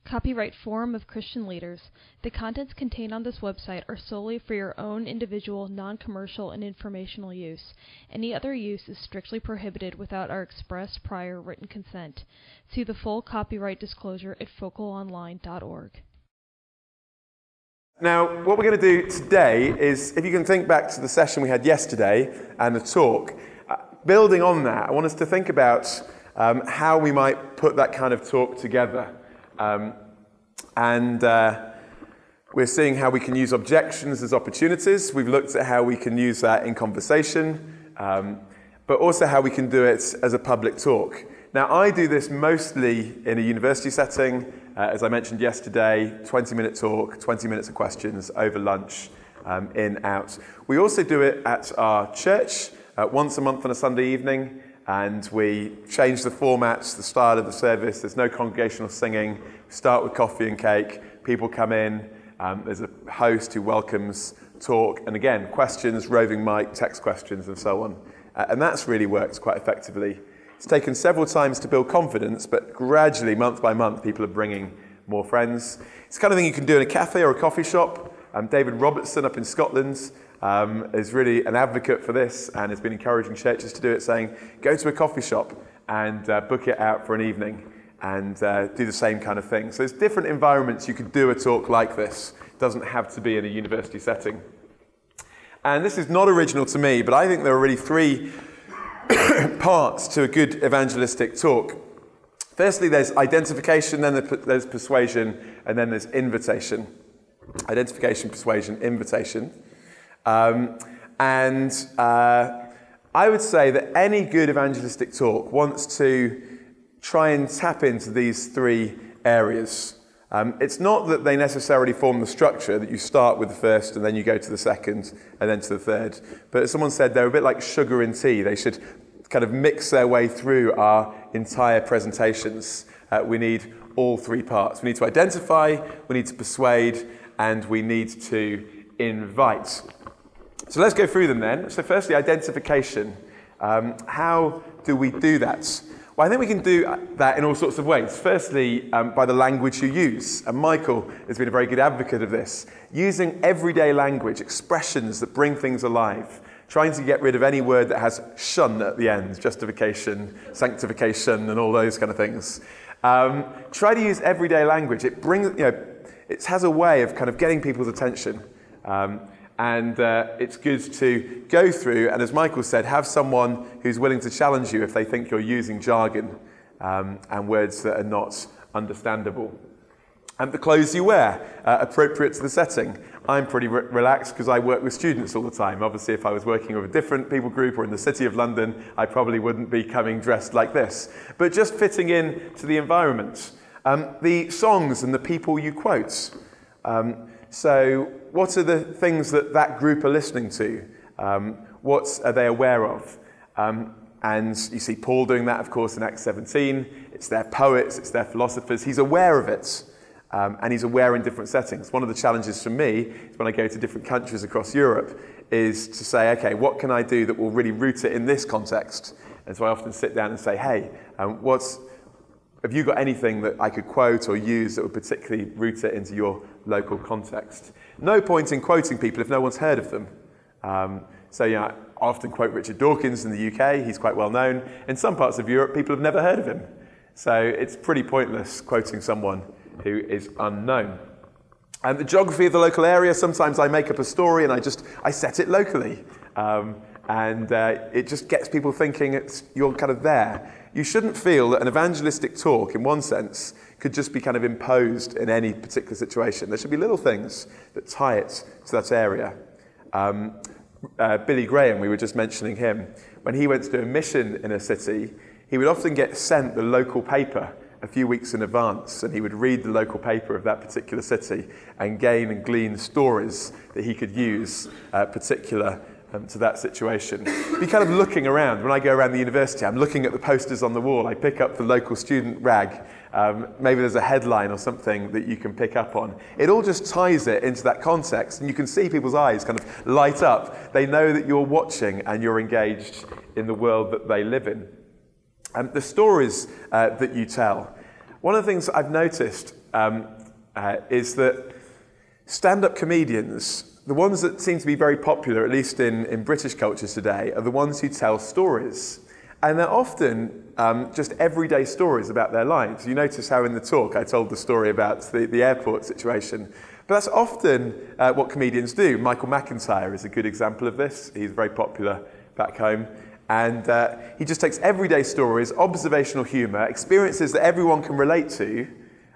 Copyright Forum of Christian Leaders. The contents contained on this website are solely for your own individual, non-commercial, and informational use. Any other use is strictly prohibited without our express prior written consent. See the full copyright disclosure at focalonline.org. Now, what we're going to do today is, if you can think back to the session we had yesterday and the talk, building on that, I want us to think about how we might put that kind of talk together. We're seeing how we can use objections as opportunities. We've looked at how we can use that in conversation, but also how we can do it as a public talk. Now, I do this mostly in a university setting. As I mentioned yesterday, 20-minute talk, 20 minutes of questions over lunch, in, out. We also do it at our church once a month on a Sunday evening. And we change the format, the style of the service. There's no congregational singing. We start with coffee and cake. People come in. There's a host who welcomes talk. And again, questions, roving mic, text questions, and so on. And that's really worked quite effectively. It's taken several times to build confidence, but gradually, month by month, people are bringing more friends. It's the kind of thing you can do in a cafe or a coffee shop. David Robertson up in Scotland is really an advocate for this and has been encouraging churches to do it, saying, go to a coffee shop and book it out for an evening and do the same kind of thing. So there's different environments you could do a talk like this. It doesn't have to be in a university setting. And this is not original to me, but I think there are really three parts to a good evangelistic talk. Firstly, there's identification, then there's persuasion, and then there's invitation. Identification, persuasion, invitation. I would say that any good evangelistic talk wants to try and tap into these three areas. It's not that they necessarily form the structure, that you start with the first and then you go to the second and then to the third. But as someone said, they're a bit like sugar in tea. They should kind of mix their way through our entire presentations. We need all three parts. We need to identify, we need to persuade, and we need to invite. So let's go through them then. So firstly, identification. How do we do that? Well, I think we can do that in all sorts of ways. Firstly, by the language you use. And Michael has been a very good advocate of this. Using everyday language, expressions that bring things alive. Trying to get rid of any word that has shun at the end. Justification, sanctification, and all those kind of things. Try to use everyday language. It brings, it has a way of kind of getting people's attention. And it's good to go through, and as Michael said, have someone who's willing to challenge you if they think you're using jargon and words that are not understandable. And the clothes you wear, appropriate to the setting. I'm pretty relaxed because I work with students all the time. Obviously, if I was working with a different people group or in the City of London, I probably wouldn't be coming dressed like this. But just fitting in to the environment. The songs and the people you quote. So what are the things that group are listening to? What are they aware of? And you see Paul doing that, of course, in Acts 17. It's their poets, it's their philosophers. He's aware of it, and he's aware in different settings. One of the challenges for me is when I go to different countries across Europe is to say, okay, what can I do that will really root it in this context? And so I often sit down and say, hey, have you got anything that I could quote or use that would particularly root it into your local context? No point in quoting people if no one's heard of them. I often quote Richard Dawkins in the UK. He's quite well known. In some parts of Europe, people have never heard of him. So it's pretty pointless quoting someone who is unknown. And the geography of the local area, sometimes I make up a story and I set it locally. It just gets people thinking you're kind of there. You shouldn't feel that an evangelistic talk, in one sense, could just be kind of imposed in any particular situation. There should be little things that tie it to that area. Billy Graham, we were just mentioning him, when he went to do a mission in a city, he would often get sent the local paper a few weeks in advance, and he would read the local paper of that particular city and gain and glean stories that he could use particular to that situation. Be kind of looking around. When I go around the university, I'm looking at the posters on the wall. I pick up the local student rag. Maybe there's a headline or something that you can pick up on. It all just ties it into that context, and you can see people's eyes kind of light up. They know that you're watching and you're engaged in the world that they live in. The stories that you tell. One of the things that I've noticed is that stand-up comedians, the ones that seem to be very popular, at least in British culture today, are the ones who tell stories. And they're often just everyday stories about their lives. You notice how in the talk I told the story about the airport situation. But that's often what comedians do. Michael McIntyre is a good example of this. He's very popular back home. And he just takes everyday stories, observational humour, experiences that everyone can relate to,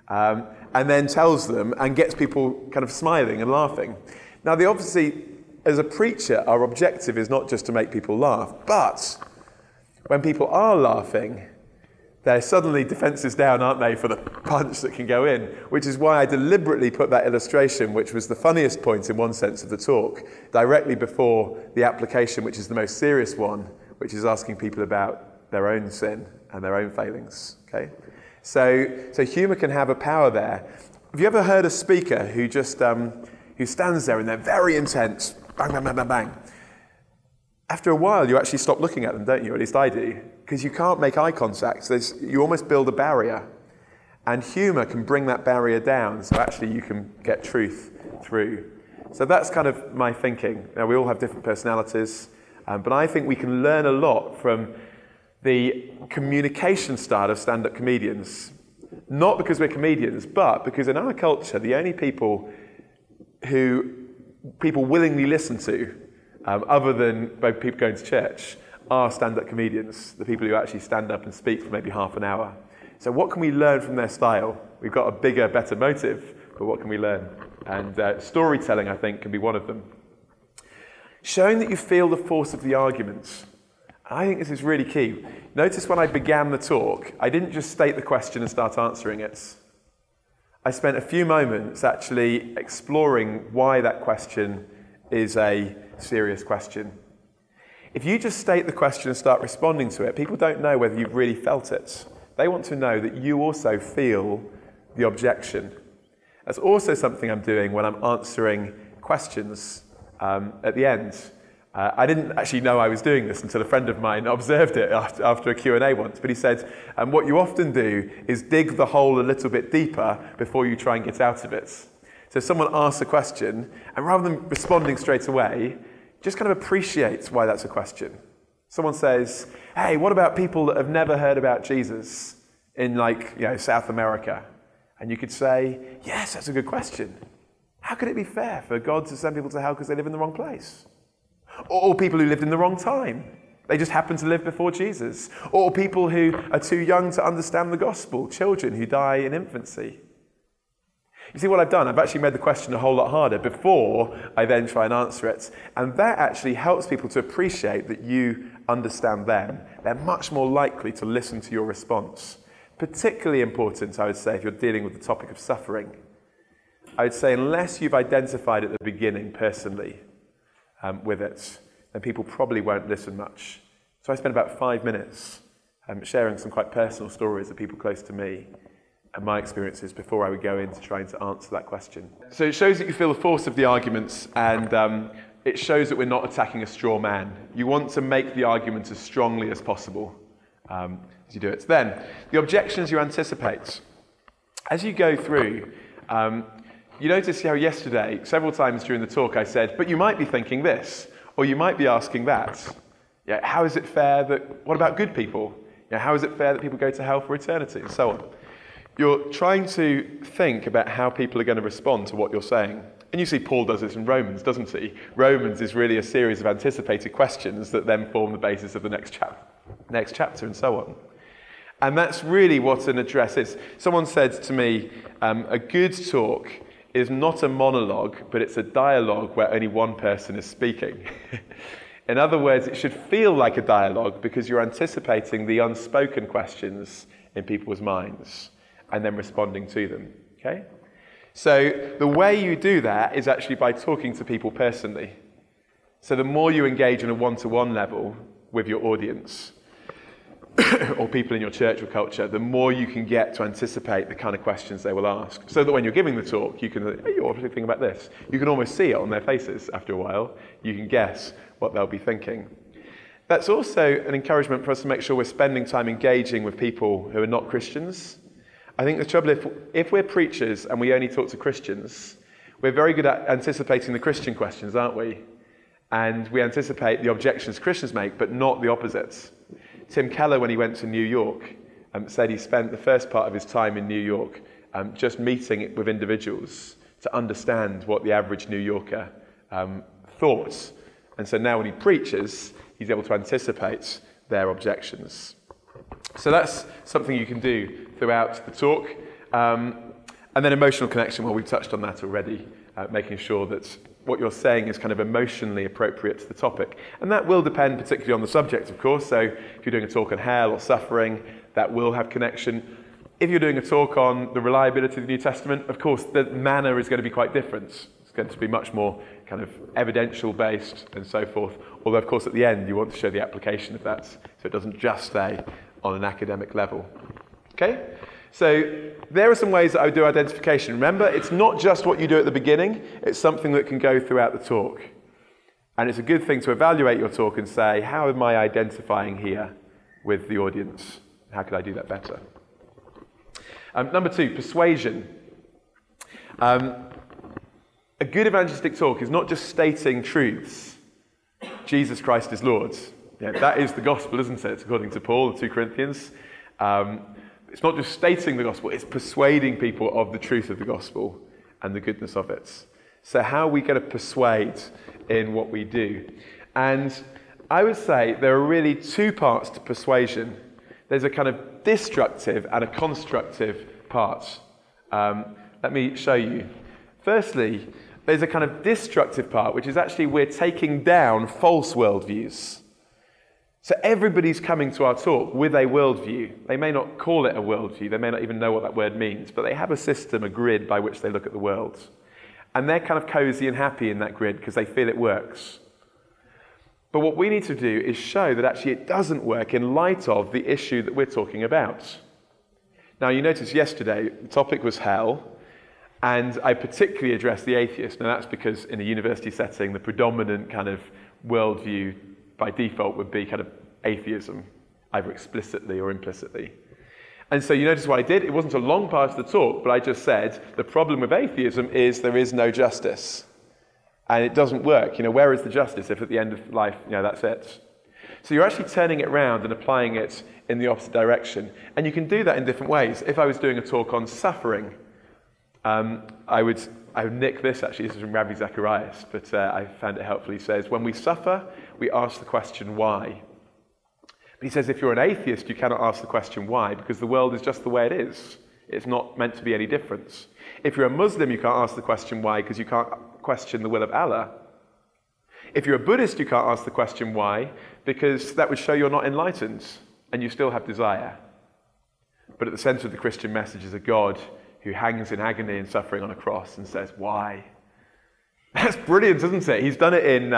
and then tells them and gets people kind of smiling and laughing. Now, obviously, as a preacher, our objective is not just to make people laugh, but when people are laughing, they're suddenly defences down, aren't they, for the punch that can go in, which is why I deliberately put that illustration, which was the funniest point in one sense of the talk, directly before the application, which is the most serious one, which is asking people about their own sin and their own failings. Okay, so humour can have a power there. Have you ever heard a speaker who just who stands there and they're very intense, bang, bang, bang, bang, bang? After a while, you actually stop looking at them, don't you? At least I do, because you can't make eye contact. You almost build a barrier, and humour can bring that barrier down. So actually, you can get truth through. So that's kind of my thinking. Now, we all have different personalities. But I think we can learn a lot from the communication style of stand-up comedians. Not because we're comedians, but because in our culture, the only people who people willingly listen to, other than both people going to church, are stand-up comedians, the people who actually stand up and speak for maybe half an hour. So what can we learn from their style? We've got a bigger, better motive, but what can we learn? And storytelling, I think, can be one of them. Showing that you feel the force of the arguments. I think this is really key. Notice when I began the talk, I didn't just state the question and start answering it. I spent a few moments actually exploring why that question is a serious question. If you just state the question and start responding to it, people don't know whether you've really felt it. They want to know that you also feel the objection. That's also something I'm doing when I'm answering questions at the end. I didn't actually know I was doing this until a friend of mine observed it after a Q&A once, but he said, what you often do is dig the hole a little bit deeper before you try and get out of it. So someone asks a question, and rather than responding straight away, just kind of appreciate why that's a question. Someone says, hey, what about people that have never heard about Jesus in South America? And you could say, yes, that's a good question. How could it be fair for God to send people to hell because they live in the wrong place? Or people who lived in the wrong time. They just happened to live before Jesus. Or people who are too young to understand the gospel. Children who die in infancy. You see what I've done? I've actually made the question a whole lot harder before I then try and answer it. And that actually helps people to appreciate that you understand them. They're much more likely to listen to your response. Particularly important, I would say, if you're dealing with the topic of suffering. I would say unless you've identified at the beginning personally with it, then people probably won't listen much. So I spent about 5 minutes sharing some quite personal stories of people close to me and my experiences before I would go into trying to answer that question. So it shows that you feel the force of the arguments, and it shows that we're not attacking a straw man. You want to make the argument as strongly as possible as you do it. Then, the objections you anticipate. As you go through, you notice how yesterday, several times during the talk, I said, but you might be thinking this, or you might be asking that. Yeah, how is it fair that, what about good people? Yeah, how is it fair that people go to hell for eternity? And so on. You're trying to think about how people are going to respond to what you're saying. And you see Paul does this in Romans, doesn't he? Romans is really a series of anticipated questions that then form the basis of the next chapter and so on. And that's really what an address is. Someone said to me, a good talk is not a monologue, but it's a dialogue where only one person is speaking. In other words, it should feel like a dialogue because you're anticipating the unspoken questions in people's minds and then responding to them. Okay? So the way you do that is actually by talking to people personally. So the more you engage on a one-to-one level with your audience, or people in your church or culture, the more you can get to anticipate the kind of questions they will ask. So that when you're giving the talk, you can, hey, what do you think about this? You can almost see it on their faces after a while. You can guess what they'll be thinking. That's also an encouragement for us to make sure we're spending time engaging with people who are not Christians. I think the trouble, if we're preachers and we only talk to Christians, we're very good at anticipating the Christian questions, aren't we? And we anticipate the objections Christians make, but not the opposites. Tim Keller, when he went to New York, said he spent the first part of his time in New York just meeting with individuals to understand what the average New Yorker thought. And so now when he preaches, he's able to anticipate their objections. So that's something you can do throughout the talk. And then emotional connection, well, we've touched on that already, making sure that what you're saying is kind of emotionally appropriate to the topic. And that will depend particularly on the subject, of course. So if you're doing a talk on hell or suffering, that will have connection. If you're doing a talk on the reliability of the New Testament, of course, the manner is going to be quite different. It's going to be much more kind of evidential-based and so forth. Although, of course, at the end, you want to show the application of that, so it doesn't just stay on an academic level. Okay? So there are some ways that I would do identification. Remember, it's not just what you do at the beginning, it's something that can go throughout the talk. And it's a good thing to evaluate your talk and say, how am I identifying here with the audience? How could I do that better? Number 2, persuasion. A good evangelistic talk is not just stating truths. Jesus Christ is Lord. Yeah, that is the gospel, isn't it? According to Paul, 2 Corinthians. It's not just stating the gospel, it's persuading people of the truth of the gospel and the goodness of it. So how are we going to persuade in what we do? And I would say there are really 2 parts to persuasion. There's a kind of destructive and a constructive part. Let me show you. Firstly, there's a kind of destructive part, which is actually we're taking down false worldviews. So everybody's coming to our talk with a worldview. They may not call it a worldview, they may not even know what that word means, but they have a system, a grid by which they look at the world. And they're kind of cozy and happy in that grid because they feel it works. But what we need to do is show that actually it doesn't work in light of the issue that we're talking about. Now, you noticed yesterday the topic was hell, and I particularly addressed the atheist. Now, that's because in a university setting, the predominant kind of worldview by default would be kind of atheism, either explicitly or implicitly. And so you notice what I did? It wasn't a long part of the talk, but I just said the problem with atheism is there is no justice. And it doesn't work. Where is the justice if at the end of life, that's it? So you're actually turning it around and applying it in the opposite direction. And you can do that in different ways. If I was doing a talk on suffering, I would nick this, actually. This is from Ravi Zacharias, but I found it helpful. He says, when we suffer, we ask the question, why? But he says, if you're an atheist, you cannot ask the question, why? Because the world is just the way it is. It's not meant to be any different. If you're a Muslim, you can't ask the question, why? Because you can't question the will of Allah. If you're a Buddhist, you can't ask the question, why? Because that would show you're not enlightened, and you still have desire. But at the center of the Christian message is a God who hangs in agony and suffering on a cross and says, why? That's brilliant, isn't it? He's done it in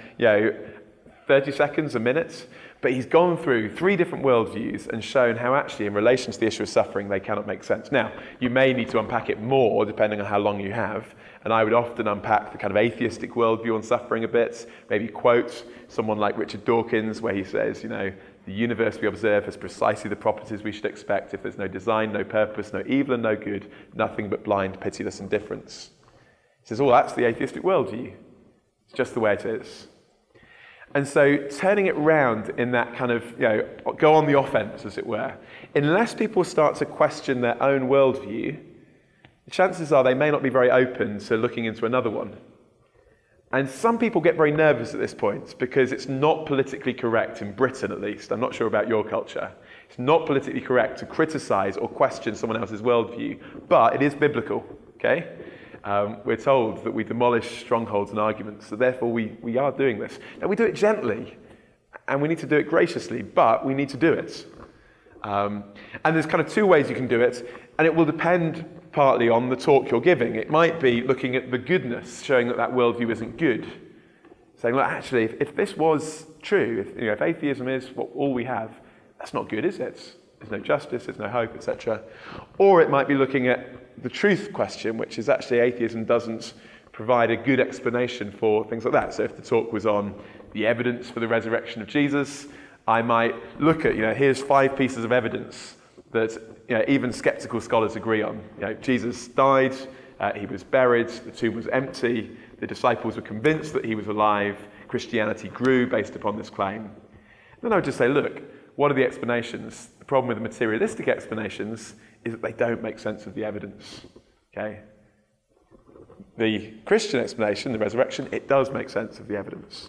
30 seconds, a minute, but he's gone through 3 different worldviews and shown how actually in relation to the issue of suffering they cannot make sense. Now, you may need to unpack it more depending on how long you have, and I would often unpack the kind of atheistic worldview on suffering a bit, maybe quote someone like Richard Dawkins where he says, the universe we observe has precisely the properties we should expect. If there's no design, no purpose, no evil and no good, nothing but blind, pitiless indifference. He says, that's the atheistic worldview. It's just the way it is. And so turning it round in that kind of, go on the offense, as it were, unless people start to question their own worldview, the chances are they may not be very open to looking into another one. And some people get very nervous at this point because it's not politically correct, in Britain at least. I'm not sure about your culture. It's not politically correct to criticize or question someone else's worldview, but it is biblical, okay? We're told that we demolish strongholds and arguments, so therefore we are doing this. Now, we do it gently, and we need to do it graciously, but we need to do it. And there's kind of 2 ways you can do it, and it will depend partly on the talk you're giving. It might be looking at the goodness, showing that worldview isn't good. Saying, well, actually, if this was true, if atheism is all we have, that's not good, is it? There's no justice, there's no hope, etc. Or it might be looking at the truth question, which is actually atheism doesn't provide a good explanation for things like that. So if the talk was on the evidence for the resurrection of Jesus, I might look at, here's 5 pieces of evidence that even skeptical scholars agree on. Jesus died, he was buried, the tomb was empty, the disciples were convinced that he was alive, Christianity grew based upon this claim. Then I would just say, look, what are the explanations? The problem with the materialistic explanations is that they don't make sense of the evidence. Okay? The Christian explanation, the resurrection, it does make sense of the evidence.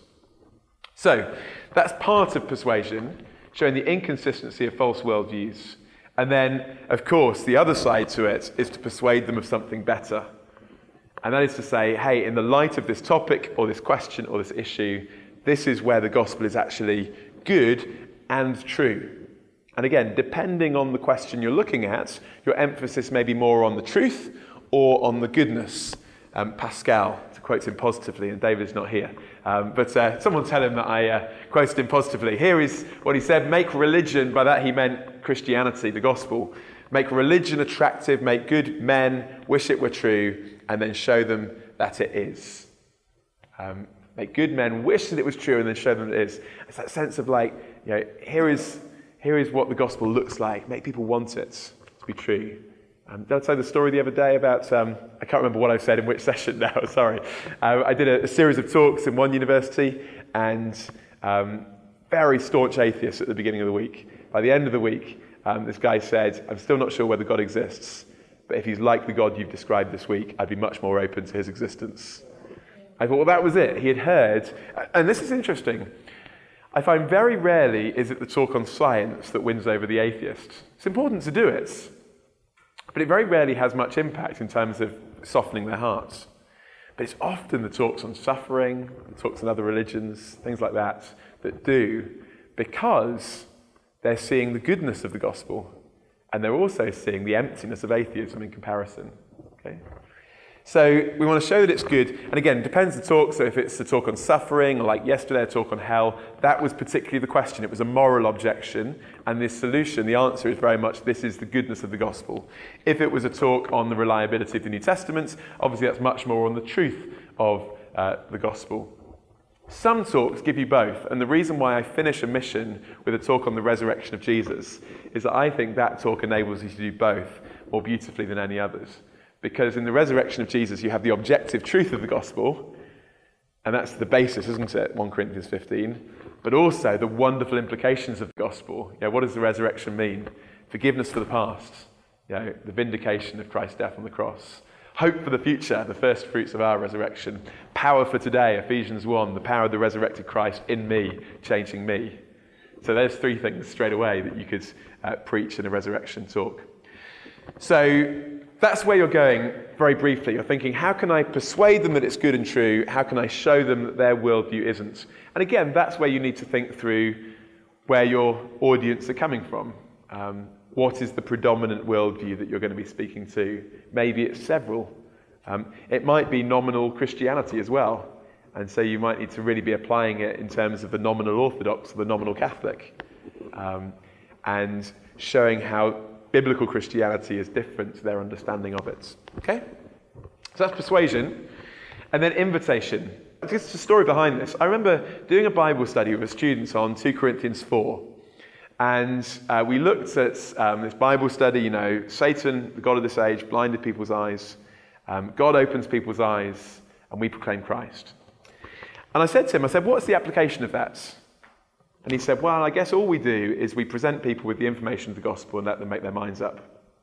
So, that's part of persuasion, showing the inconsistency of false worldviews. And then, of course, the other side to it is to persuade them of something better. And that is to say, hey, in the light of this topic or this question or this issue, this is where the gospel is actually good and true. And again, depending on the question you're looking at, your emphasis may be more on the truth or on the goodness. Pascal, to quote him positively, and David is not here, but someone tell him that I quoted him positively. Here is what he said: make religion, by that he meant Christianity, the gospel, make religion attractive, make good men wish it were true, and then show them that it is. Make good men wish that it was true, and then show them that it is. It's that sense of here is what the gospel looks like. Make people want it to be true. Did I tell the story the other day about, I can't remember what I said in which session now, sorry. I did a series of talks in one university, and very staunch atheists at the beginning of the week. By the end of the week, this guy said, I'm still not sure whether God exists, but if he's like the God you've described this week, I'd be much more open to his existence. I thought, well, that was it. He had heard, and this is interesting. I find very rarely is it the talk on science that wins over the atheist. It's important to do it, but it very rarely has much impact in terms of softening their hearts. But it's often the talks on suffering, the talks on other religions, things like that do, because they're seeing the goodness of the gospel, and they're also seeing the emptiness of atheism in comparison. Okay? So we want to show that it's good, and again, it depends the talk. So if it's a talk on suffering, or like yesterday, a talk on hell, that was particularly the question. It was a moral objection, and the solution, the answer is very much, this is the goodness of the gospel. If it was a talk on the reliability of the New Testament, obviously that's much more on the truth of the gospel. Some talks give you both, and the reason why I finish a mission with a talk on the resurrection of Jesus is that I think that talk enables you to do both more beautifully than any others. Because in the resurrection of Jesus, you have the objective truth of the gospel, and that's the basis, isn't it? 1 Corinthians 15. But also the wonderful implications of the gospel. What does the resurrection mean? Forgiveness for the past. The vindication of Christ's death on the cross. Hope for the future, the first fruits of our resurrection. Power for today, Ephesians 1, the power of the resurrected Christ in me, changing me. So there's three things straight away that you could preach in a resurrection talk. So that's where you're going very briefly. You're thinking, how can I persuade them that it's good and true? How can I show them that their worldview isn't? And again, that's where you need to think through where your audience are coming from. What is the predominant worldview that you're going to be speaking to? Maybe it's several. It might be nominal Christianity as well. And so you might need to really be applying it in terms of the nominal Orthodox or the nominal Catholic. And showing how biblical Christianity is different to their understanding of it. Okay? So that's persuasion. And then invitation. Just a story behind this. I remember doing a Bible study with students on 2 Corinthians 4. And we looked at this Bible study, Satan, the god of this age, blinded people's eyes. God opens people's eyes, and we proclaim Christ. And I said to him, what's the application of that? And he said, well, I guess all we do is we present people with the information of the gospel and let them make their minds up.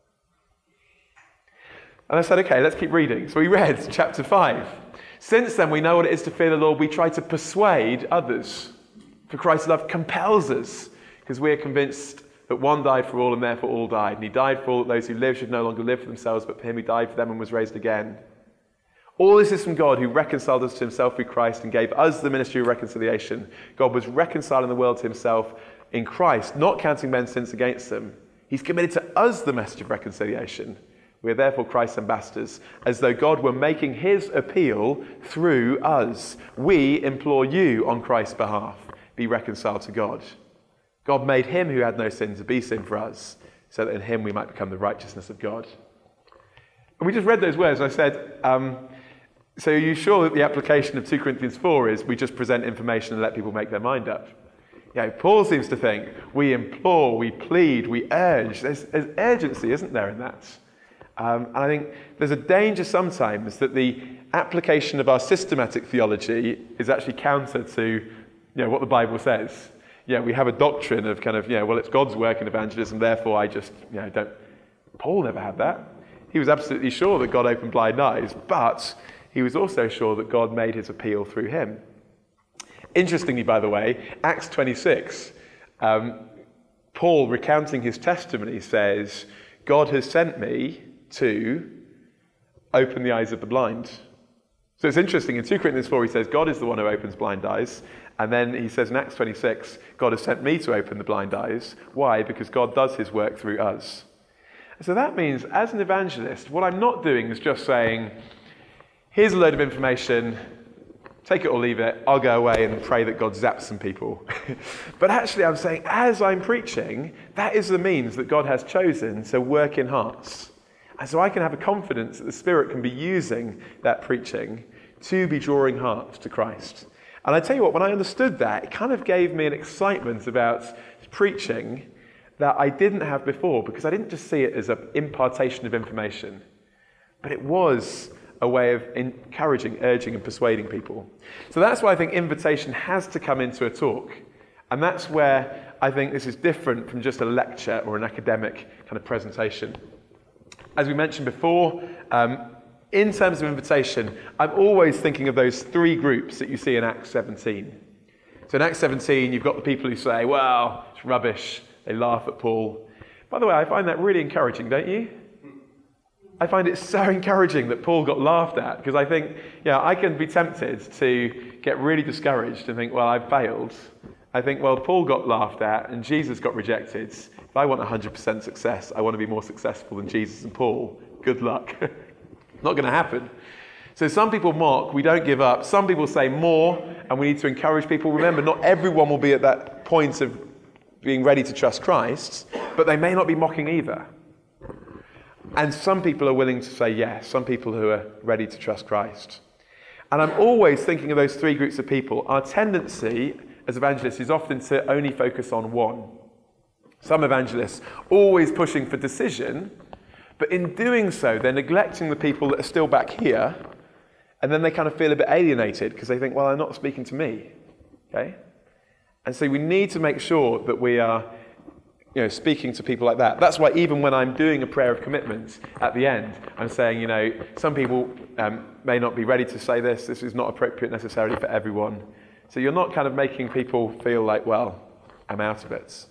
And I said, okay, let's keep reading. So we read chapter 5. Since then we know what it is to fear the Lord. We try to persuade others. For Christ's love compels us, because we are convinced that one died for all and therefore all died. And he died for all that those who live should no longer live for themselves, but for him who died for them and was raised again. All this is from God, who reconciled us to himself through Christ and gave us the ministry of reconciliation. God was reconciling the world to himself in Christ, not counting men's sins against them. He's committed to us the message of reconciliation. We are therefore Christ's ambassadors, as though God were making his appeal through us. We implore you on Christ's behalf, be reconciled to God. God made him who had no sin to be sin for us, so that in him we might become the righteousness of God. And we just read those words, and I said, so are you sure that the application of 2 Corinthians 4 is we just present information and let people make their mind up? Paul seems to think we implore, we plead, we urge. There's urgency, isn't there, in that? And I think there's a danger sometimes that the application of our systematic theology is actually counter to what the Bible says. We have a doctrine of it's God's work in evangelism, therefore I just, don't. Paul never had that. He was absolutely sure that God opened blind eyes, but he was also sure that God made his appeal through him. Interestingly, by the way, Acts 26, Paul, recounting his testimony, says, God has sent me to open the eyes of the blind. So it's interesting, in 2 Corinthians 4 he says, God is the one who opens blind eyes. And then he says in Acts 26, God has sent me to open the blind eyes. Why? Because God does his work through us. So that means, as an evangelist, what I'm not doing is just saying, here's a load of information, take it or leave it, I'll go away and pray that God zaps some people. But actually I'm saying, as I'm preaching, that is the means that God has chosen to work in hearts. And so I can have a confidence that the Spirit can be using that preaching to be drawing hearts to Christ. And I tell you what, when I understood that, it kind of gave me an excitement about preaching that I didn't have before, because I didn't just see it as an impartation of information, but it was a way of encouraging, urging and persuading people. So that's why I think invitation has to come into a talk. And that's where I think this is different from just a lecture or an academic kind of presentation. As we mentioned before, in terms of invitation, I'm always thinking of those three groups that you see in Acts 17. So in Acts 17, you've got the people who say, well, it's rubbish. They laugh at Paul. By the way, I find that really encouraging, don't you? I find it so encouraging that Paul got laughed at, because I think, I can be tempted to get really discouraged and think, well, I've failed. I think, well, Paul got laughed at and Jesus got rejected. If I want 100% success, I want to be more successful than Jesus and Paul. Good luck. Not going to happen. So some people mock, we don't give up. Some people say more, and we need to encourage people. Remember, not everyone will be at that point of being ready to trust Christ, but they may not be mocking either. And some people are willing to say yes, some people who are ready to trust Christ. And I'm always thinking of those three groups of people. Our tendency as evangelists is often to only focus on one. Some evangelists always pushing for decision, but in doing so, they're neglecting the people that are still back here, and then they kind of feel a bit alienated because they think, well, they're not speaking to me. Okay? And so we need to make sure that we are speaking to people like that. That's why even when I'm doing a prayer of commitment at the end, I'm saying, some people may not be ready to say this. This is not appropriate necessarily for everyone. So you're not kind of making people feel like, well, I'm out of it.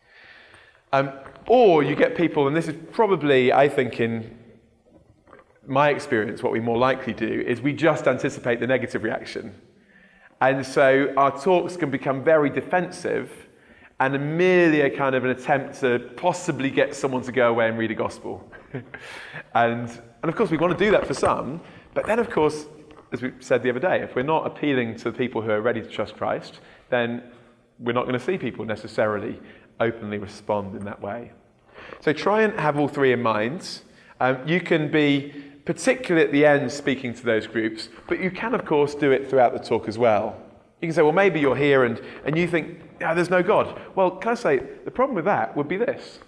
Or you get people, and this is probably, I think, in my experience, what we more likely do, is we just anticipate the negative reaction. And so our talks can become very defensive and merely a kind of an attempt to possibly get someone to go away and read a gospel. and of course we want to do that for some, but then of course, as we said the other day, if we're not appealing to the people who are ready to trust Christ, then we're not going to see people necessarily openly respond in that way. So try and have all three in mind. You can be particularly at the end speaking to those groups, but you can of course do it throughout the talk as well. You can say, well, maybe you're here and you think, there's no God. Well, can I say, the problem with that would be this.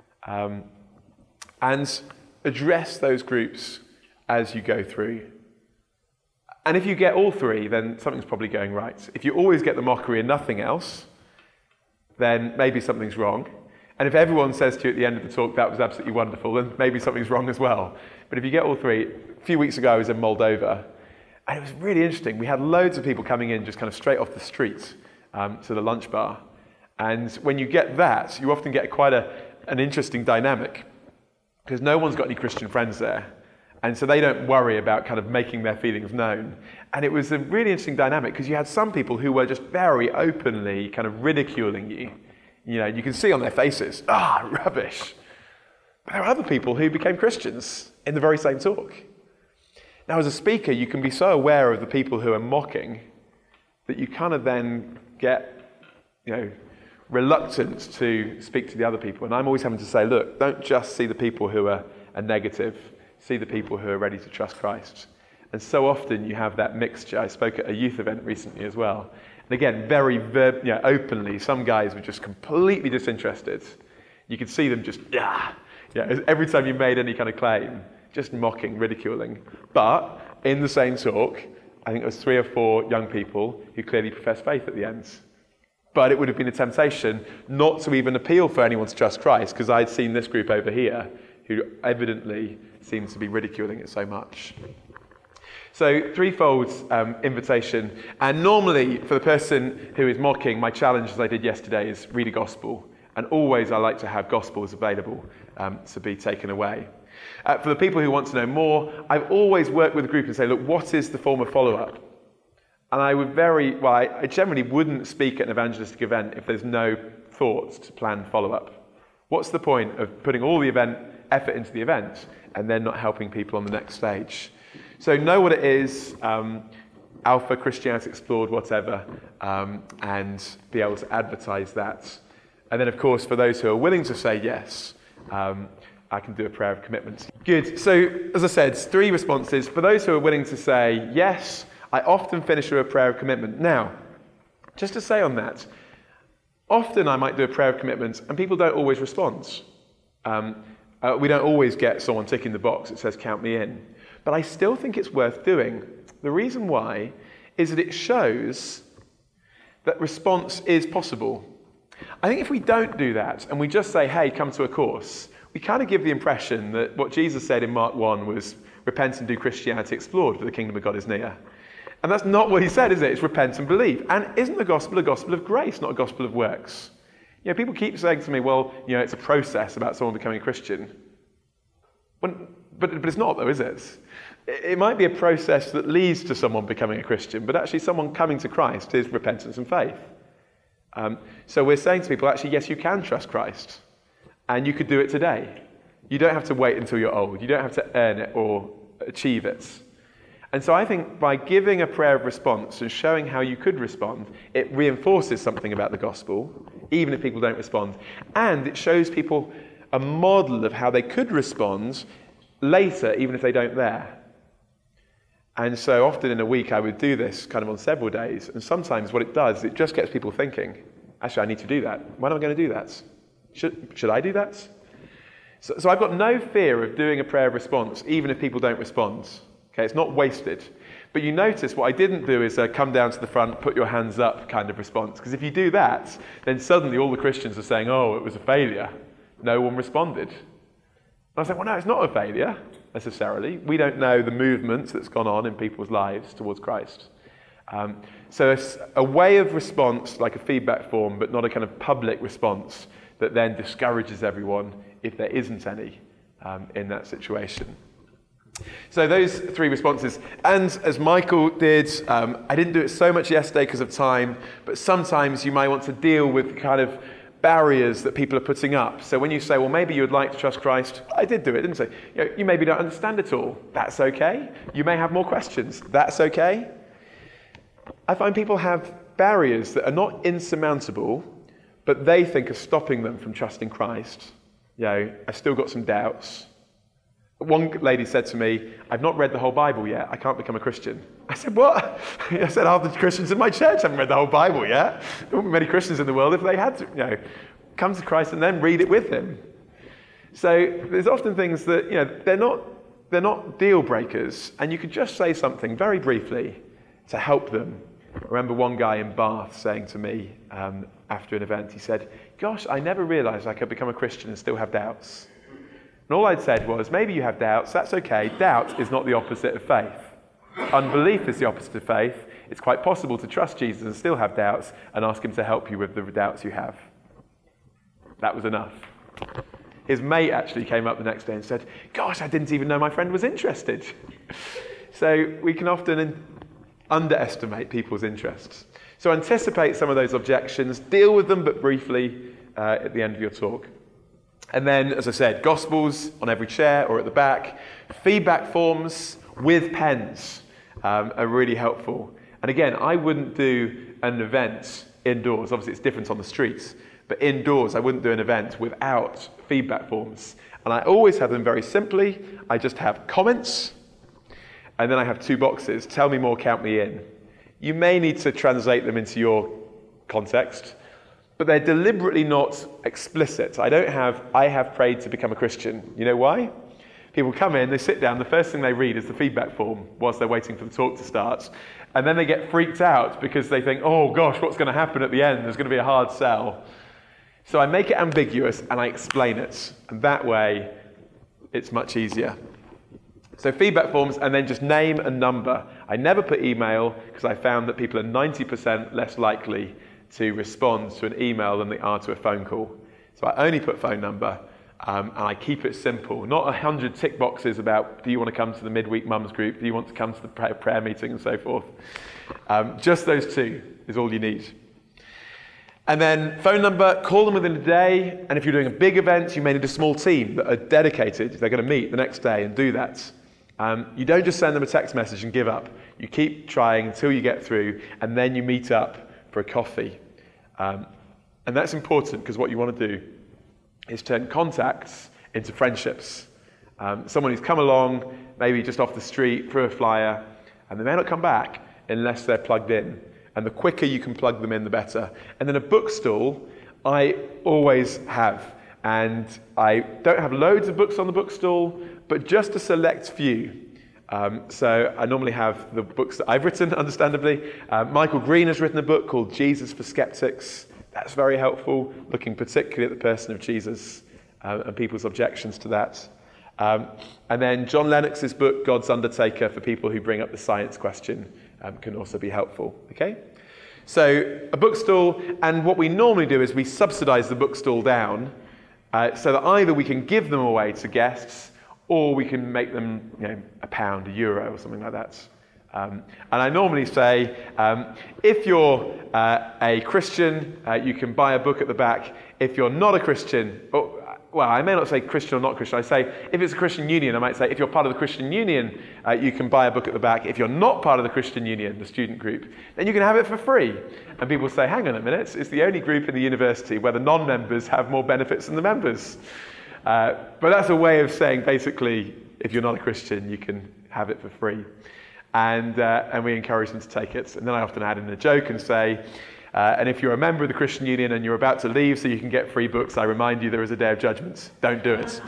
And address those groups as you go through. And if you get all three, then something's probably going right. If you always get the mockery and nothing else, then maybe something's wrong. And if everyone says to you at the end of the talk, that was absolutely wonderful, then maybe something's wrong as well. But if you get all three, a few weeks ago I was in Moldova, and it was really interesting. We had loads of people coming in just kind of straight off the street to the lunch bar. And when you get that, you often get quite an interesting dynamic, because no one's got any Christian friends there. And so they don't worry about kind of making their feelings known. And it was a really interesting dynamic, because you had some people who were just very openly kind of ridiculing you. You can see on their faces, rubbish. But there were other people who became Christians in the very same talk. Now, as a speaker, you can be so aware of the people who are mocking that you kind of then get, reluctant to speak to the other people. And I'm always having to say, look, don't just see the people who are negative. See the people who are ready to trust Christ. And so often you have that mixture. I spoke at a youth event recently as well. And again, very openly, some guys were just completely disinterested. You could see them just, every time you made any kind of claim, just mocking, ridiculing. But in the same talk, I think there was 3 or 4 young people who clearly professed faith at the end. But it would have been a temptation not to even appeal for anyone to trust Christ, because I'd seen this group over here who evidently seemed to be ridiculing it so much. So, threefold invitation. And normally, for the person who is mocking, my challenge, as I did yesterday, is read a gospel. And always I like to have gospels available to be taken away. For the people who want to know more, I've always worked with a group and say, look, what is the form of follow-up? And I generally wouldn't speak at an evangelistic event if there's no thoughts to plan follow-up. What's the point of putting all the effort into the event and then not helping people on the next stage? So know what it is, Alpha, Christianity Explored, whatever, and be able to advertise that. And then, of course, for those who are willing to say yes, I can do a prayer of commitment. Good. So, as I said, 3 responses. For those who are willing to say yes, I often finish with a prayer of commitment. Now, just to say on that, often I might do a prayer of commitment and people don't always respond. We don't always get someone ticking the box that says, count me in. But I still think it's worth doing. The reason why is that it shows that response is possible. I think if we don't do that and we just say, hey, come to a course, we kind of give the impression that what Jesus said in Mark 1 was, repent and do Christianity Explored, for the kingdom of God is near. And that's not what he said, is it? It's repent and believe. And isn't the gospel a gospel of grace, not a gospel of works? You know, people keep saying to me, well, it's a process about someone becoming a Christian. But it's not, though, is it? It might be a process that leads to someone becoming a Christian, but actually someone coming to Christ is repentance and faith. So we're saying to people, actually, yes, you can trust Christ, and you could do it today. You don't have to wait until you're old. You don't have to earn it or achieve it. And so I think by giving a prayer of response and showing how you could respond, it reinforces something about the gospel, even if people don't respond. And it shows people a model of how they could respond later, even if they don't there. And so often in a week I would do this kind of on several days. And sometimes what it does, it just gets people thinking, actually, I need to do that. When am I going to do that? Should I do that? So I've got no fear of doing a prayer of response, even if people don't respond. Okay, it's not wasted. But you notice what I didn't do is come down to the front, put your hands up kind of response. Because if you do that, then suddenly all the Christians are saying, oh, it was a failure. No one responded. And I was like, well, no, it's not a failure, necessarily. We don't know the movement that's gone on in people's lives towards Christ. So it's a way of response, like a feedback form, but not a kind of public response that then discourages everyone if there isn't any in that situation. So those 3 responses. And as Michael did, I didn't do it so much yesterday because of time, but sometimes you might want to deal with kind of barriers that people are putting up. So when you say, well, maybe you would like to trust Christ, I did do it, didn't I? You maybe don't understand it all. That's okay. You may have more questions. That's okay. I find people have barriers that are not insurmountable, but they think are stopping them from trusting Christ. I've still got some doubts. One lady said to me, I've not read the whole Bible yet. I can't become a Christian. I said, what? I said, half the Christians in my church haven't read the whole Bible yet. There wouldn't be many Christians in the world if they had to, come to Christ and then read it with him. So there's often things that, they're not deal breakers. And you could just say something very briefly to help them. I remember one guy in Bath saying to me after an event, he said, gosh, I never realized I could become a Christian and still have doubts. And all I'd said was, maybe you have doubts, that's okay. Doubt is not the opposite of faith. Unbelief is the opposite of faith. It's quite possible to trust Jesus and still have doubts and ask him to help you with the doubts you have. That was enough. His mate actually came up the next day and said, gosh, I didn't even know my friend was interested. So we can often underestimate people's interests. So anticipate some of those objections, deal with them but briefly at the end of your talk. And then, as I said, Gospels on every chair or at the back. Feedback forms with pens are really helpful. And again, I wouldn't do an event indoors. Obviously, it's different on the streets. But indoors, I wouldn't do an event without feedback forms. And I always have them very simply. I just have comments. and then I have 2 boxes, tell me more, count me in. You may need to translate them into your context, but they're deliberately not explicit. I have prayed to become a Christian. You know why? People come in, they sit down, the first thing they read is the feedback form whilst they're waiting for the talk to start, and then they get freaked out because they think, oh gosh, what's going to happen at the end? There's going to be a hard sell. So I make it ambiguous and I explain it, and that way it's much easier. So feedback forms, and then just name and number. I never put email because I found that people are 90% less likely to respond to an email than they are to a phone call. So I only put phone number, and I keep it simple. Not 100 tick boxes about, do you want to come to the midweek mums group? Do you want to come to the prayer meeting and so forth? Just those 2 is all you need. And then phone number, call them within a day. And if you're doing a big event, you may need a small team that are dedicated. They're going to meet the next day and do that. You don't just send them a text message and give up. You keep trying until you get through, and then you meet up for a coffee. And that's important because what you want to do is turn contacts into friendships. Someone who's come along, maybe just off the street, through a flyer, and they may not come back unless they're plugged in. And the quicker you can plug them in, the better. And then a book stall, I always have. And I don't have loads of books on the book stall, but just a select few. So I normally have the books that I've written, understandably. Michael Green has written a book called Jesus for Skeptics. That's very helpful, looking particularly at the person of Jesus and people's objections to that. And then John Lennox's book, God's Undertaker, for people who bring up the science question, can also be helpful. Okay? So a bookstall, and what we normally do is we subsidise the bookstall down so that either we can give them away to guests or we can make them £1, €1 or something like that. And I normally say, if you're a Christian, you can buy a book at the back. If you're not a Christian, well, I may not say Christian or not Christian. I say, if it's a Christian union, I might say, if you're part of the Christian union, you can buy a book at the back. If you're not part of the Christian union, the student group, then you can have it for free. And people say, hang on a minute, it's the only group in the university where the non-members have more benefits than the members. But that's a way of saying, basically, if you're not a Christian, you can have it for free. And we encourage them to take it. And then I often add in a joke and say, and if you're a member of the Christian Union and you're about to leave so you can get free books, I remind you there is a day of judgment. Don't do it.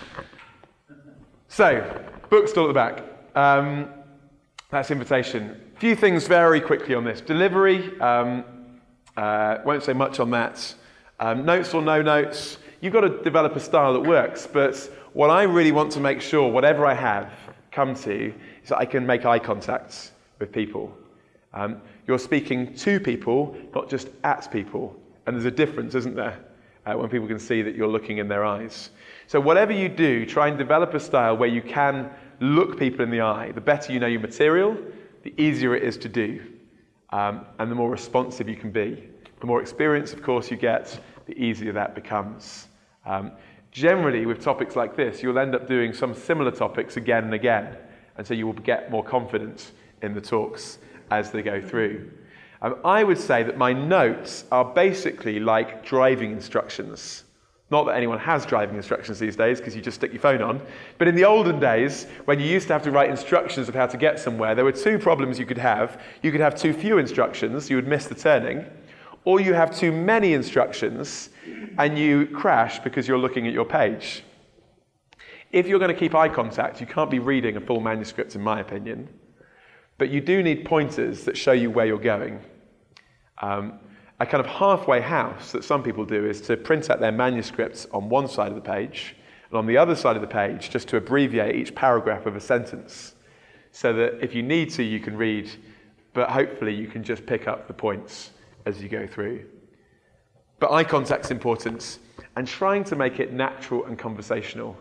So, bookstall at the back. That's invitation. A few things very quickly on this. Delivery, won't say much on that. Notes or no notes. You've got to develop a style that works, but what I really want to make sure, whatever I have come to, is that I can make eye contact with people. You're speaking to people, not just at people. And there's a difference, isn't there, when people can see that you're looking in their eyes. So whatever you do, try and develop a style where you can look people in the eye. The better you know your material, the easier it is to do, and the more responsive you can be. The more experience, of course, you get, the easier that becomes. Generally, with topics like this, you'll end up doing some similar topics again and again, and so you will get more confident in the talks as they go through. I would say that my notes are basically like driving instructions. Not that anyone has driving instructions these days, because you just stick your phone on. But in the olden days, when you used to have to write instructions of how to get somewhere, there were 2 problems you could have. You could have too few instructions, you would miss the turning, or you have too many instructions, and you crash because you're looking at your page. If you're going to keep eye contact, you can't be reading a full manuscript, in my opinion. But you do need pointers that show you where you're going. A kind of halfway house that some people do is to print out their manuscripts on one side of the page, and on the other side of the page, just to abbreviate each paragraph of a sentence, so that if you need to, you can read, but hopefully you can just pick up the points as you go through. But eye contact's important, and trying to make it natural and conversational.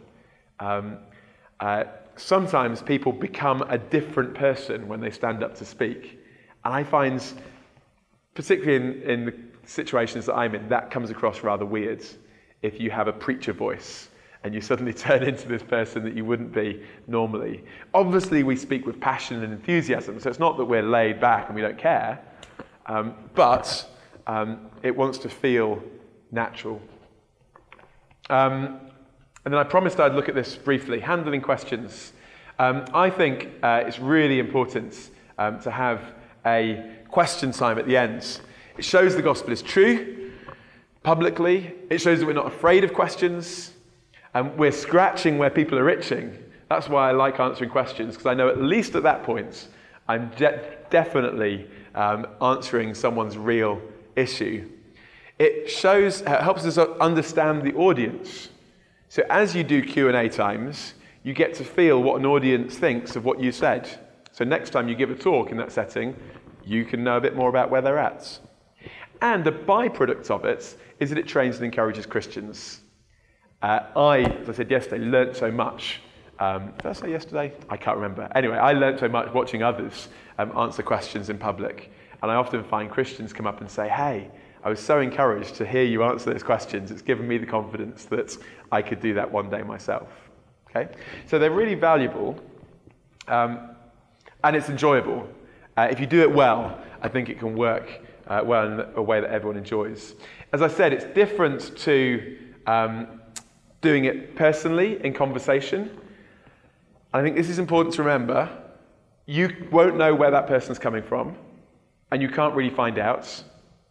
Sometimes people become a different person when they stand up to speak. And I find, particularly in the situations that I'm in, that comes across rather weird. If you have a preacher voice and you suddenly turn into this person that you wouldn't be normally. Obviously, we speak with passion and enthusiasm, so it's not that we're laid back and we don't care, but it wants to feel natural. And then I promised I'd look at this briefly. Handling questions. I think it's really important to have a question time at the end. It shows the gospel is true publicly. It shows that we're not afraid of questions. We're scratching where people are itching. That's why I like answering questions, because I know at least at that point I'm definitely answering someone's real issue. It helps us understand the audience. So as you do Q&A times, you get to feel what an audience thinks of what you said. So next time you give a talk in that setting, you can know a bit more about where they're at. And the byproduct of it is that it trains and encourages Christians. As I said yesterday, learnt so much. Did I say yesterday? I can't remember. Anyway, I learnt so much watching others answer questions in public. And I often find Christians come up and say, hey, I was so encouraged to hear you answer those questions. It's given me the confidence that I could do that one day myself. Okay? So they're really valuable, and it's enjoyable. If you do it well, I think it can work well in a way that everyone enjoys. As I said, it's different to doing it personally in conversation. I think this is important to remember. You won't know where that person's coming from, and you can't really find out.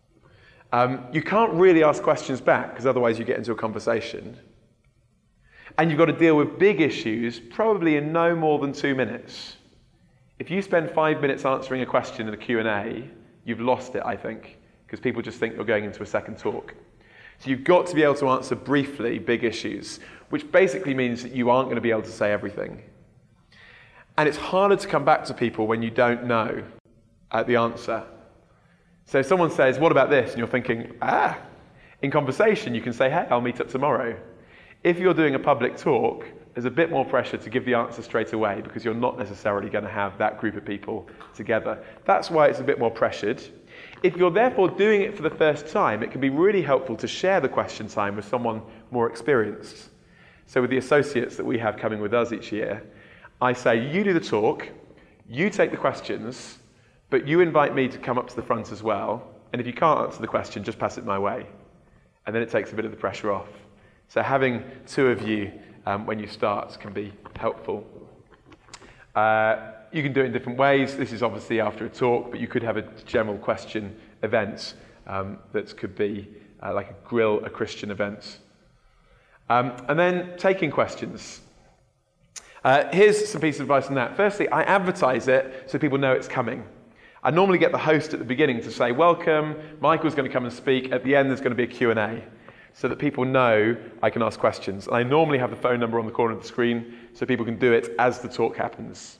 You can't really ask questions back, because otherwise you get into a conversation. And you've got to deal with big issues, probably in no more than 2 minutes. If you spend 5 minutes answering a question in a Q&A, you've lost it, I think, because people just think you're going into a second talk. So you've got to be able to answer briefly big issues, which basically means that you aren't going to be able to say everything. And it's harder to come back to people when you don't know the answer. So if someone says, what about this? And you're thinking, in conversation you can say, hey, I'll meet up tomorrow. If you're doing a public talk, there's a bit more pressure to give the answer straight away, because you're not necessarily going to have that group of people together. That's why it's a bit more pressured. If you're therefore doing it for the first time, it can be really helpful to share the question time with someone more experienced. So with the associates that we have coming with us each year, I say, you do the talk, you take the questions, but you invite me to come up to the front as well. And if you can't answer the question, just pass it my way. And then it takes a bit of the pressure off. So having two of you when you start can be helpful. You can do it in different ways. This is obviously after a talk, but you could have a general question event that could be like a grill a Christian event. And then taking questions. Here's some pieces of advice on that. Firstly, I advertise it so people know it's coming. I normally get the host at the beginning to say, welcome, Michael's going to come and speak. At the end, there's going to be a Q&A, so that people know I can ask questions. And I normally have the phone number on the corner of the screen, so people can do it as the talk happens.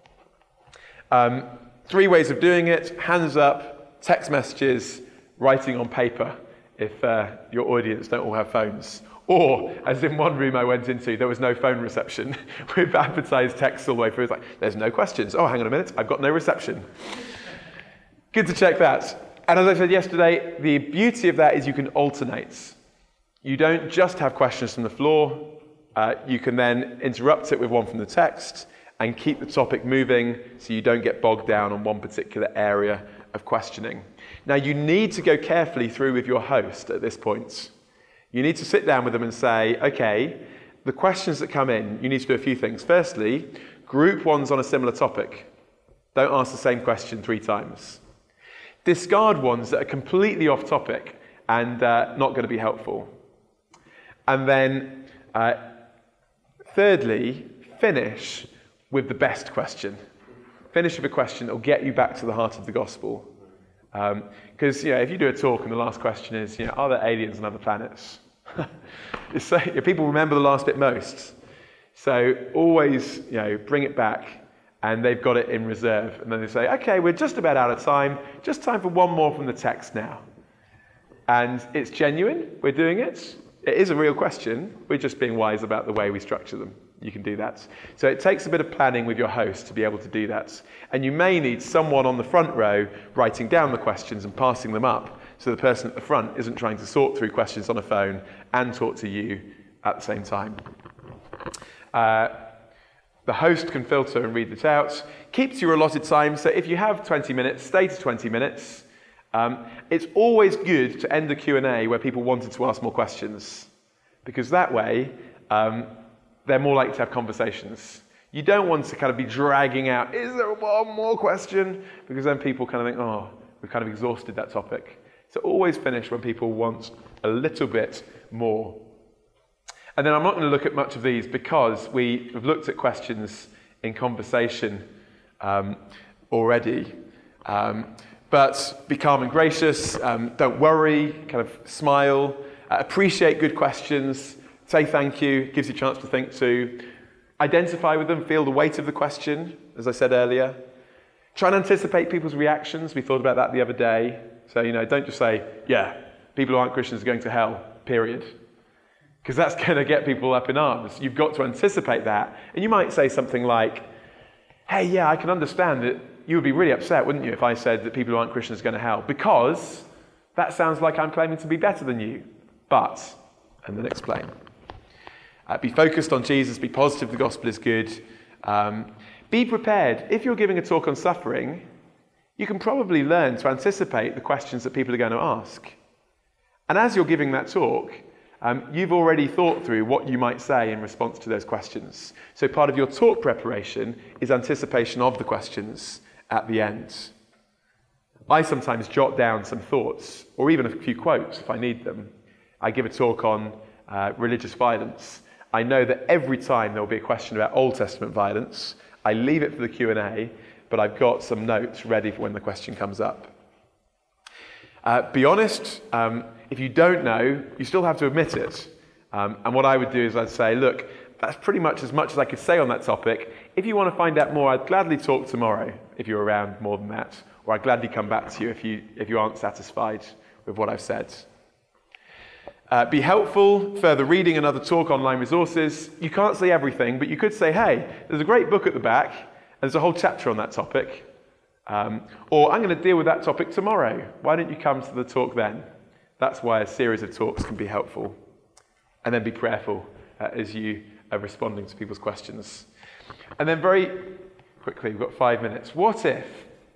3 ways of doing it: hands up, text messages, writing on paper, if your audience don't all have phones. Or, as in one room I went into, there was no phone reception. We've advertised text all the way through. It's like, there's no questions. Oh, hang on a minute, I've got no reception. Good to check that. And as I said yesterday, the beauty of that is you can alternate. You don't just have questions from the floor. You can then interrupt it with one from the text and keep the topic moving so you don't get bogged down on one particular area of questioning. Now, you need to go carefully through with your host at this point. You need to sit down with them and say, okay, the questions that come in, you need to do a few things. Firstly, group ones on a similar topic. Don't ask the same question 3 times. Discard ones that are completely off topic and not going to be helpful. And then, thirdly, finish with the best question. Finish with a question that will get you back to the heart of the gospel. Because if you do a talk and the last question is, are there aliens on other planets? People remember the last bit most. So always, bring it back, and they've got it in reserve. And then they say, okay, we're just about out of time. Just time for one more from the text now. And it's genuine. We're doing it. It is a real question. We're just being wise about the way we structure them. You can do that. So it takes a bit of planning with your host to be able to do that. And you may need someone on the front row writing down the questions and passing them up, so the person at the front isn't trying to sort through questions on a phone and talk to you at the same time. The host can filter and read it out. Keep to your allotted time. So if you have 20 minutes, stay to 20 minutes. It's always good to end a Q&A where people wanted to ask more questions, because that way they're more likely to have conversations. You don't want to kind of be dragging out, is there one more question? Because then people kind of think, oh, we've kind of exhausted that topic. So always finish when people want a little bit more. And then I'm not going to look at much of these because we've looked at questions in conversation already. But be calm and gracious, don't worry, kind of smile, appreciate good questions, say thank you, gives you a chance to think too. Identify with them, feel the weight of the question, as I said earlier. Try and anticipate people's reactions. We thought about that the other day. So, don't just say, yeah, people who aren't Christians are going to hell, period. Because that's going to get people up in arms. You've got to anticipate that. And you might say something like, hey, yeah, I can understand that you would be really upset, wouldn't you, if I said that people who aren't Christians are going to hell? Because that sounds like I'm claiming to be better than you. But, and then explain. Be focused on Jesus, be positive, the gospel is good. Be prepared. If you're giving a talk on suffering, you can probably learn to anticipate the questions that people are going to ask. And as you're giving that talk, you've already thought through what you might say in response to those questions. So part of your talk preparation is anticipation of the questions at the end. I sometimes jot down some thoughts, or even a few quotes if I need them. I give a talk on religious violence. I know that every time there will be a question about Old Testament violence, I leave it for the Q&A, but I've got some notes ready for when the question comes up. Be honest. If you don't know, you still have to admit it. And what I would do is I'd say, look, that's pretty much as I could say on that topic. If you want to find out more, I'd gladly talk tomorrow if you're around more than that, or I'd gladly come back to you if you aren't satisfied with what I've said. Be helpful, further reading and other talk, online resources. You can't say everything, but you could say, hey, there's a great book at the back, and there's a whole chapter on that topic. Or I'm going to deal with that topic tomorrow. Why don't you come to the talk then? That's why a series of talks can be helpful. And then be prayerful as you are responding to people's questions. And then very quickly, we've got 5 minutes. What if?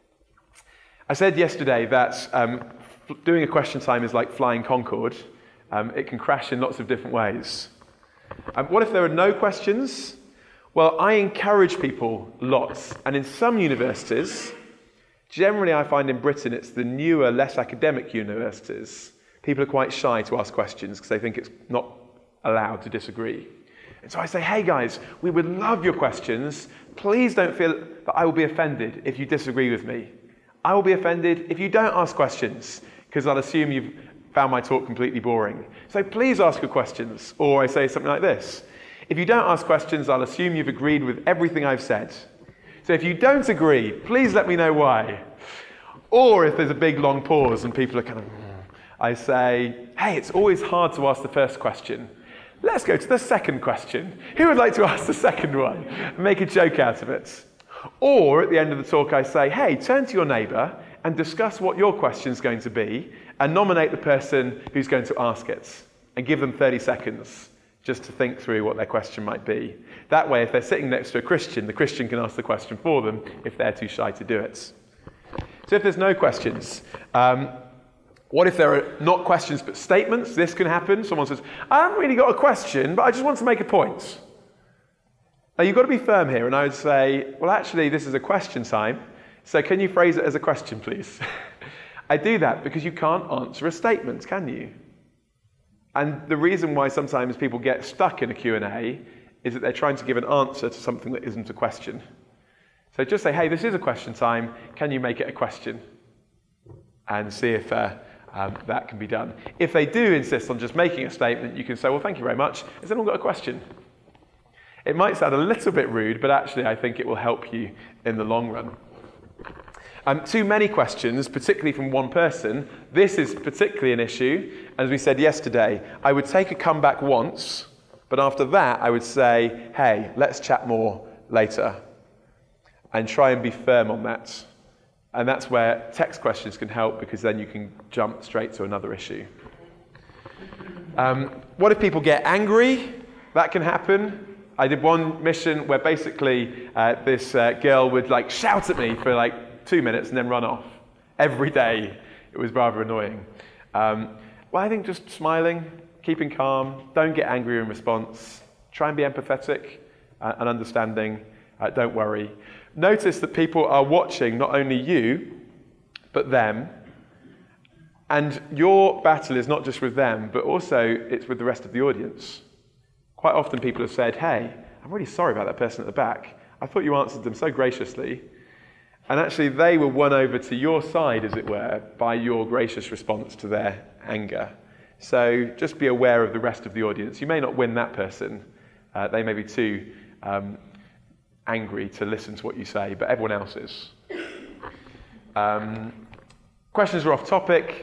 I said yesterday that doing a question time is like flying Concorde. It can crash in lots of different ways. What if there are no questions? Well, I encourage people lots. And in some universities, generally I find in Britain it's the newer, less academic universities, people are quite shy to ask questions because they think it's not allowed to disagree. And so I say, hey guys, we would love your questions. Please don't feel that I will be offended if you disagree with me. I will be offended if you don't ask questions because I'll assume you've found my talk completely boring. So please ask your questions. Or I say something like this. If you don't ask questions, I'll assume you've agreed with everything I've said. So if you don't agree, please let me know why. Or if there's a big long pause and people are kind of, I say, hey, it's always hard to ask the first question. Let's go to the second question. Who would like to ask the second one? And make a joke out of it. Or at the end of the talk, I say, hey, turn to your neighbour and discuss what your question's going to be and nominate the person who's going to ask it and give them 30 seconds just to think through what their question might be. That way, if they're sitting next to a Christian, the Christian can ask the question for them if they're too shy to do it. So if there's no questions, what if there are not questions but statements? This can happen. Someone says, I haven't really got a question, but I just want to make a point. Now, you've got to be firm here, and I would say, well, actually, this is a question time, so can you phrase it as a question, please? I do that because you can't answer a statement, can you? And the reason why sometimes people get stuck in a Q&A is that they're trying to give an answer to something that isn't a question. So just say, hey, this is a question time. Can you make it a question? And see if that can be done. If they do insist on just making a statement, you can say, well, thank you very much. Has anyone got a question? It might sound a little bit rude, but actually I think it will help you in the long run. Too many questions, particularly from one person. This is particularly an issue. As we said yesterday, I would take a comeback once, but after that I would say, hey, let's chat more later. And try and be firm on that. And that's where text questions can help because then you can jump straight to another issue. What if people get angry? That can happen. I did one mission where basically this girl would shout at me for 2 minutes and then run off. Every day. It was rather annoying. Well, I think just smiling, keeping calm, don't get angry in response, try and be empathetic and understanding, Don't worry. Notice that people are watching not only you, but them. And your battle is not just with them, but also it's with the rest of the audience. Quite often people have said, hey, I'm really sorry about that person at the back. I thought you answered them so graciously. And actually they were won over to your side, as it were, by your gracious response to their anger. So just be aware of the rest of the audience. You may not win that person. They may be too angry to listen to what you say, but everyone else is. Questions are off topic.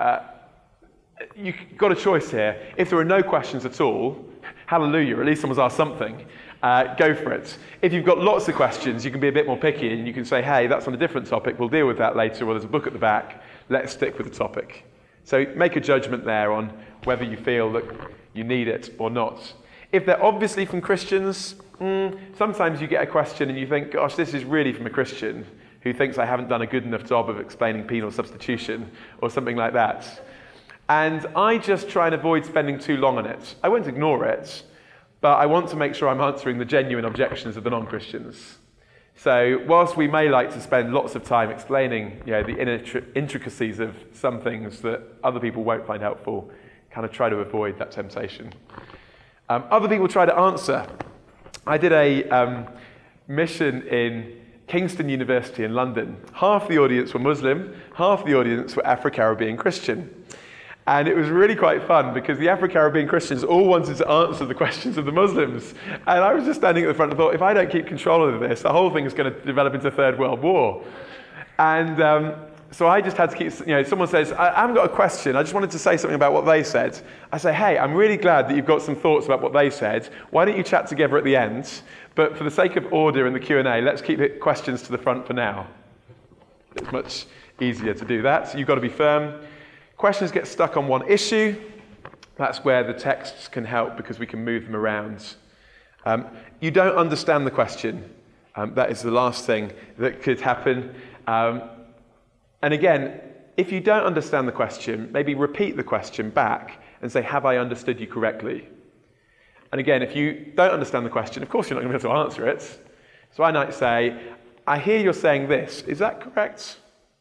You've got a choice here. If there are no questions at all, hallelujah, at least someone's asked something. Go for it. If you've got lots of questions, you can be a bit more picky and you can say, hey, that's on a different topic, we'll deal with that later, or there's a book at the back, let's stick with the topic. So make a judgment there on whether you feel that you need it or not. If they're obviously from Christians, sometimes you get a question and you think, gosh, this is really from a Christian who thinks I haven't done a good enough job of explaining penal substitution or something like that. And I just try and avoid spending too long on it. I won't ignore it, but I want to make sure I'm answering the genuine objections of the non-Christians. So whilst we may like to spend lots of time explaining the intricacies of some things that other people won't find helpful, kind of try to avoid that temptation. Other people try to answer. I did a mission in Kingston University in London. Half the audience were Muslim, half the audience were Afro-Caribbean Christian. And it was really quite fun because the Afro-Caribbean Christians all wanted to answer the questions of the Muslims. And I was just standing at the front and thought, if I don't keep control of this, the whole thing is going to develop into a Third World War. And so I just had to keep, someone says, I haven't got a question, I just wanted to say something about what they said. I say, hey, I'm really glad that you've got some thoughts about what they said. Why don't you chat together at the end? But for the sake of order in the Q&A, let's keep it questions to the front for now. It's much easier to do that. So you've got to be firm. Questions get stuck on one issue. That's where the texts can help because we can move them around. You don't understand the question. That is the last thing that could happen. And again, if you don't understand the question, maybe repeat the question back and say, have I understood you correctly? And again, if you don't understand the question, of course you're not going to be able to answer it. So I might say, I hear you're saying this. Is that correct?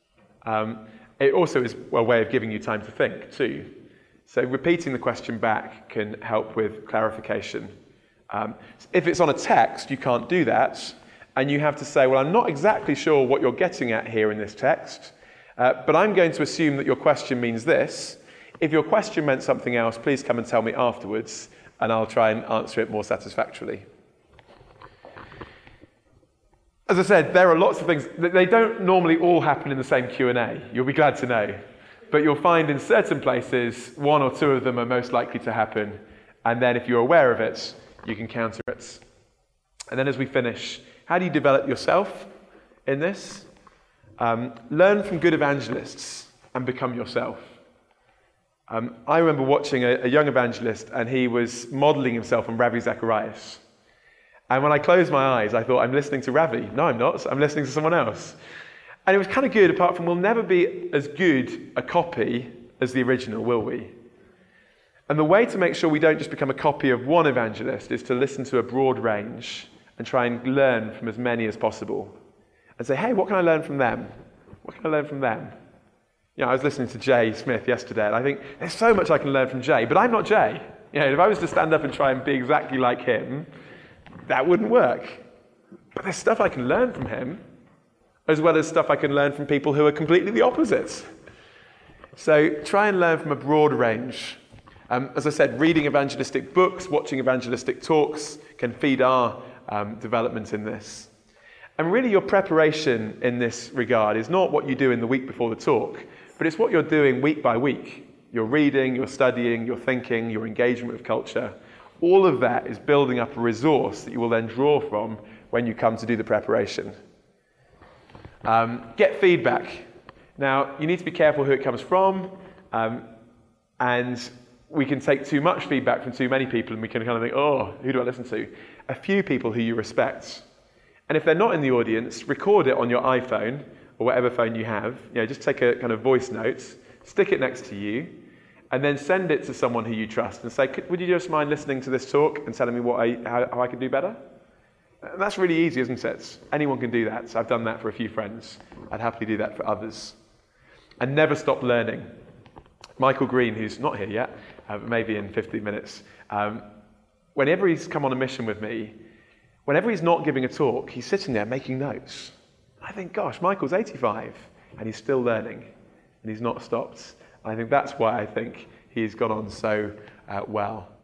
It also is a way of giving you time to think too. So repeating the question back can help with clarification. If it's on a text, you can't do that. And you have to say, well, I'm not exactly sure what you're getting at here in this text, but I'm going to assume that your question means this. If your question meant something else, please come and tell me afterwards, and I'll try and answer it more satisfactorily. As I said, there are lots of things. They don't normally all happen in the same Q&A. You'll be glad to know. But you'll find in certain places, one or two of them are most likely to happen. And then if you're aware of it, you can counter it. And then as we finish, how do you develop yourself in this? Learn from good evangelists and become yourself. I remember watching a young evangelist, and he was modelling himself on Ravi Zacharias. And when I closed my eyes, I thought, I'm listening to Ravi. No, I'm not. I'm listening to someone else. And it was kind of good, apart from we'll never be as good a copy as the original, will we? And the way to make sure we don't just become a copy of one evangelist is to listen to a broad range and try and learn from as many as possible. And say, hey, what can I learn from them? What can I learn from them? I was listening to Jay Smith yesterday, and I think there's so much I can learn from Jay, but I'm not Jay. If I was to stand up and try and be exactly like him, that wouldn't work. But there's stuff I can learn from him, as well as stuff I can learn from people who are completely the opposite. So try and learn from a broad range. As I said, reading evangelistic books, watching evangelistic talks can feed our development in this. And really your preparation in this regard is not what you do in the week before the talk, but it's what you're doing week by week. You're reading, you're studying, you're thinking, your engagement with culture. All of that is building up a resource that you will then draw from when you come to do the preparation. Get feedback. Now, you need to be careful who it comes from, and we can take too much feedback from too many people, and we can kind of think, oh, who do I listen to? A few people who you respect. And if they're not in the audience, record it on your iPhone, or whatever phone you have. Just take a kind of voice note, stick it next to you, and then send it to someone who you trust and say, would you just mind listening to this talk and telling me how I could do better? And that's really easy, isn't it? Anyone can do that. So I've done that for a few friends. I'd happily do that for others. And never stop learning. Michael Green, who's not here yet, maybe in 15 minutes, whenever he's come on a mission with me, whenever he's not giving a talk, he's sitting there making notes. I think, gosh, Michael's 85 and he's still learning and he's not stopped. I think that's why I think he's gone on so well.